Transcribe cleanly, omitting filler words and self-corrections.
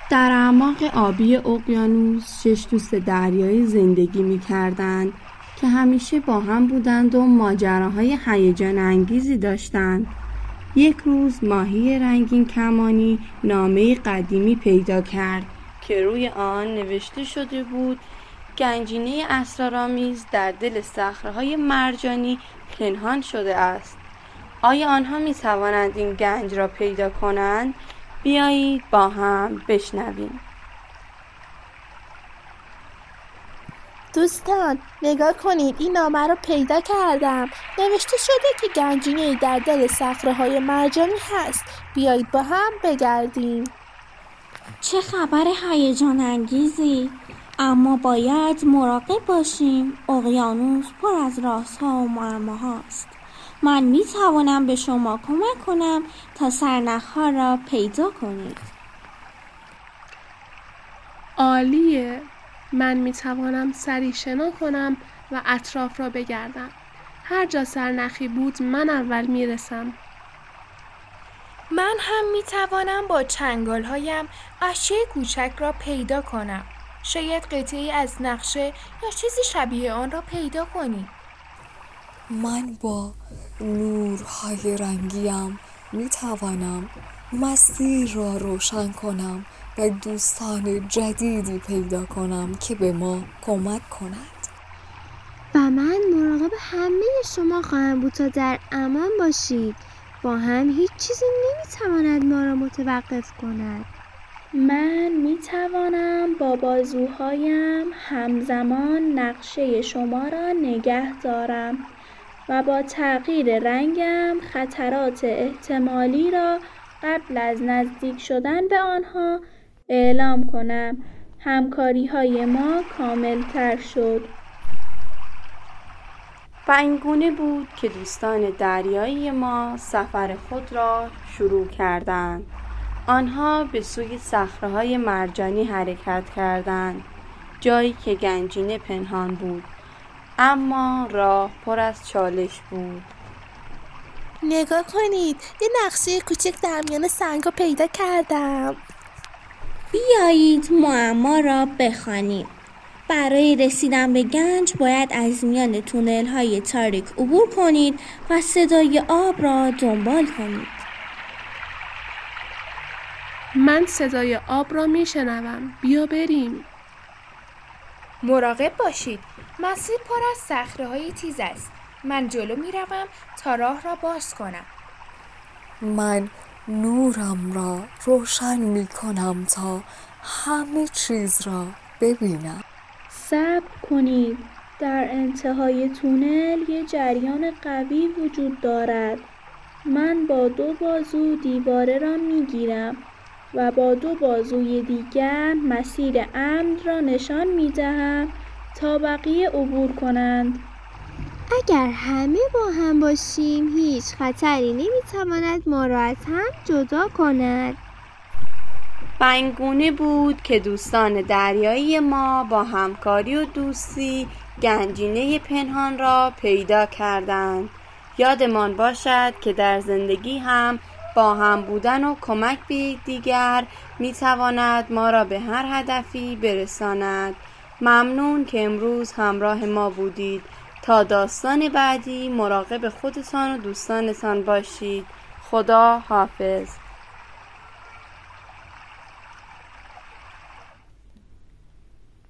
در اعماق آبی اقیانوس 6 دوست دریایی زندگی می‌کردند که همیشه با هم بودند و ماجراهای هیجان انگیزی داشتند. یک روز ماهی رنگین کمانی نامه قدیمی پیدا کرد که روی آن نوشته شده بود گنجینه اسرارآمیز در دل صخره‌های مرجانی پنهان شده است. آیا آنها می توانند این گنج را پیدا کنند؟ بیایید با هم بشنویم. دوستان نگاه کنید، این نامه رو پیدا کردم. نوشته شده که گنجینه‌ای در دل صخره‌های مرجانی هست. بیایید با هم بگردیم. چه خبر هیجان انگیزی! اما باید مراقب باشیم. اقیانوس پر از رازها و معماهاست. من می توانم به شما کمک کنم تا سرنخ‌ها را پیدا کنید. عالیه! من می توانم سریع شنا کنم و اطراف را بگردم. هر جا سرنخی بود من اول می رسم. من هم می توانم با چنگال‌هایم اشیاء کوچک را پیدا کنم. شاید قطعه‌ای از نقشه یا چیزی شبیه آن را پیدا کنی. من با نورهای رنگیم می توانم مسیر را روشن کنم و دوستان جدیدی پیدا کنم که به ما کمک کند. و من مراقب همه شما خواهم بود تا در امان باشید. با هم هیچ چیزی نمیتواند ما را متوقف کند. من می توانم با بازوهایم همزمان نقشه شما را نگه دارم و با تغییر رنگم خطرات احتمالی را قبل از نزدیک شدن به آنها اعلام کنم. همکاری‌های ما کامل‌تر شد. و این گونه بود که دوستان دریایی ما سفر خود را شروع کردند. آنها به سوی صخره‌های مرجانی حرکت کردند، جایی که گنجینه پنهان بود، اما راه پر از چالش بود. نگاه کنید، یه نقشه کوچک در میان سنگ‌ها پیدا کردم. بیایید معما را بخوانیم. برای رسیدن به گنج باید از میان تونل‌های تاریک عبور کنید و صدای آب را دنبال کنید. من صدای آب را می شنوم. بیا بریم. مراقب باشید. مسیر پر از صخره‌های تیز است. من جلو می روم تا راه را باز کنم. من نورم را روشن می کنم تا همه چیز را ببینم. صبر کنید. در انتهای تونل یه جریان قوی وجود دارد. من با 2 بازو دیواره را میگیرم و با 2 بازوی دیگر مسیر امن را نشان میدهم تا بقیه عبور کنند. اگر همه با هم باشیم هیچ خطری نمیتواند ما را از هم جدا کند. و این گونه بود که دوستان دریایی ما با همکاری و دوستی گنجینه پنهان را پیدا کردند. یادمان باشد که در زندگی هم با هم بودن و کمک به یکدیگر میتواند ما را به هر هدفی برساند. ممنون که امروز همراه ما بودید. تا داستان بعدی مراقب خودتان و دوستانتان باشید. خدا حافظ.